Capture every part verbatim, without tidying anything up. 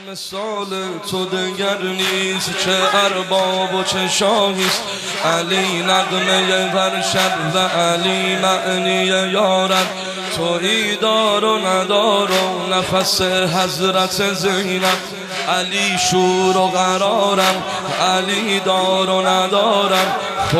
مثال تو دگر نیست، چه ارباب و چه شاهیست. علی نغمه فرشد و علی معنی یارد، تویی دار و ندار و نفس حضرت زینب. علی شور و قرارم، علی دار و ندارم،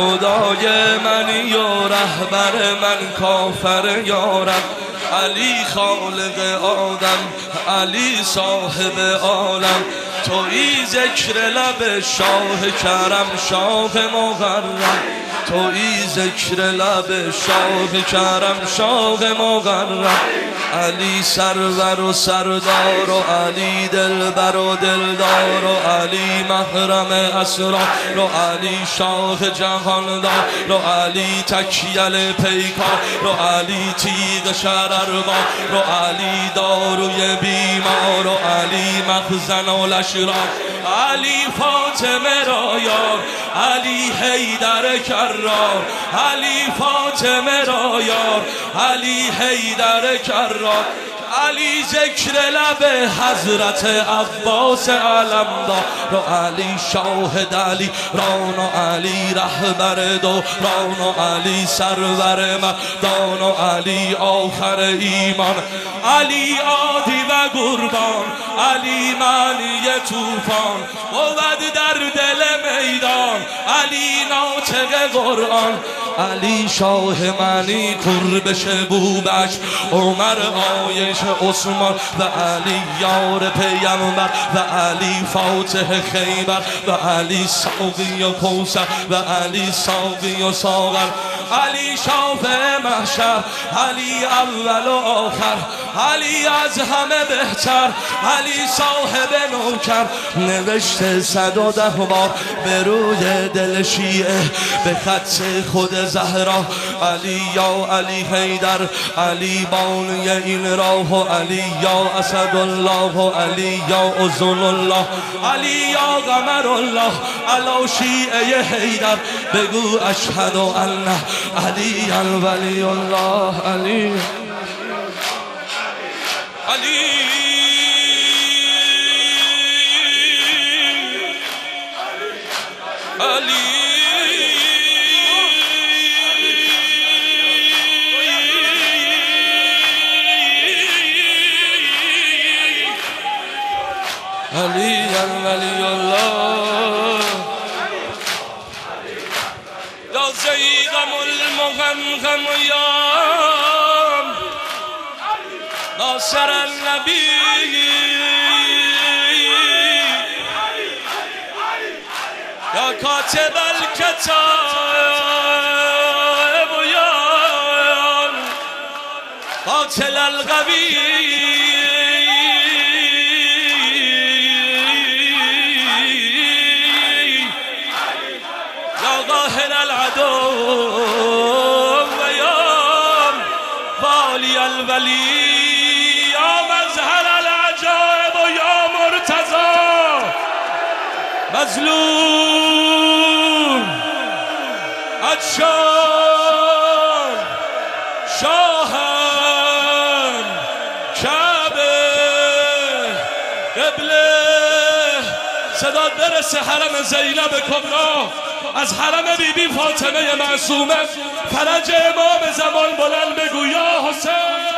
خدای منی و رهبر من کافر یارم. علی خالق آدم، علی صاحب عالم، تویی ذکر لب شاه کرم شاه مقرم. تویی ذکر لب شاه کرم شاه مقرم. علی سرور و سردار و علی دلبر و دلدار و علی محرم اسرار و علی شاه جهاندار و علی تکیل پیکار و علی تیغ شرربار و علی داروی بیمار و علی مخزن و لشرار. علی فاطمه را یار، علی حیدر کرار، علی فاطمه را یار، علی حیدر کرار. علی ذکر لب حضرت عباس علمدار و علی شاهد علی ران و علی رهبر دوران و علی سرور مردان و علی آخر ایمان. علی عادی و قربان، علی معنی طوفان بود در دل میدان، علی ناطق قرآن. علی شاه منی قربش بوبش عمر آیش عثمان و علی یار پیامبر و علی فاتح خیبر و علی ساقی و کوثر و علی ساقی و ساغر. علی شافع محشر، علی اول و آخر، علی از همه بهتر، علی صاحب نوکر. نوشته صد و ده بار به روی دل شیعه به خط خود زهرا. علی یا علی حیدر، علی بانی این راه و علی یا اسد الله و علی یا اذن الله، علی یا قمر الله. علا شیعه حیدر بگو اشهد ان علی ولی الله. علی علی علی علی ولی الله. یا زیغم المغمغم یا ناصر النبی، یا کاتب الکتاب یا قاتل القوی. ظاهر العدو و یا والی الولی، یا مظهر العجائب و یا مرتضی. مظلوم عطشان شاهم کعبه قبله. صدا برسه حرم زینب کبرا، از حرم بی بی فاطمه معصومه. فرج امام زمان بلند بگو یا حسین.